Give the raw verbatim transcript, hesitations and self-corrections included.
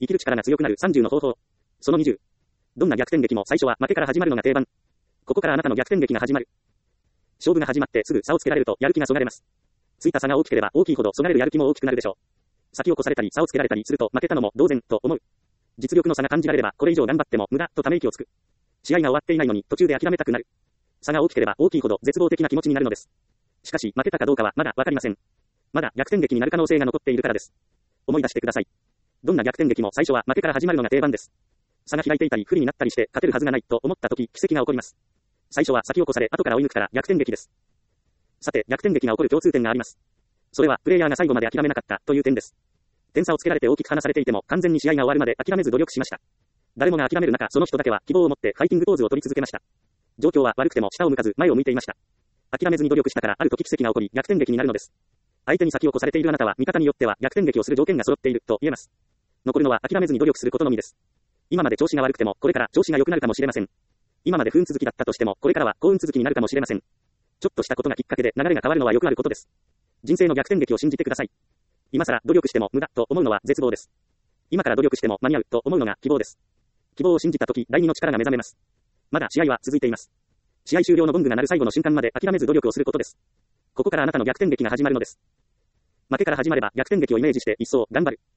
生きる力が強くなるさんじゅうの方法。そのにじゅう。どんな逆転劇も最初は負けから始まるのが定番。ここからあなたの逆転劇が始まる。勝負が始まってすぐ差をつけられるとやる気がそがれます。ついた差が大きければ大きいほどそがれるやる気も大きくなるでしょう。先を越されたり差をつけられたりすると負けたのも同然と思う。実力の差が感じられればこれ以上頑張っても無駄とため息をつく。試合が終わっていないのに途中で諦めたくなる。差が大きければ大きいほど絶望的な気持ちになるのです。しかし負けたかどうかはまだわかりません。まだ逆転劇になる可能性が残っているからです。思い出してください。どんな逆転劇も最初は負けから始まるのが定番です。差が開いていたり不利になったりして勝てるはずがないと思った時奇跡が起こります。最初は先を越され後から追い抜くから逆転劇です。さて逆転劇が起こる共通点があります。それはプレイヤーが最後まで諦めなかったという点です。点差をつけられて大きく離されていても完全に試合が終わるまで諦めず努力しました。誰もが諦める中その人だけは希望を持ってファイティングポーズを取り続けました。状況は悪くても下を向かず前を向いていました。諦めずに努力したからある時奇跡が起こり逆転劇になるのです。相手に先を越されているあなたは味方によっては逆転劇をする条件が揃っていると言えます。残るのは諦めずに努力することのみです。今まで調子が悪くてもこれから調子が良くなるかもしれません。今まで不運続きだったとしてもこれからは幸運続きになるかもしれません。ちょっとしたことがきっかけで流れが変わるのはよくあることです。人生の逆転劇を信じてください。今更努力しても無駄と思うのは絶望です。今から努力しても間に合うと思うのが希望です。希望を信じたとき第二の力が目覚めます。まだ試合は続いています。試合終了のゴングが鳴る最後の瞬間まで諦めず努力をすることです。ここからあなたの逆転劇が始まるのです。負けから始まれば逆転劇をイメージして一層頑張る。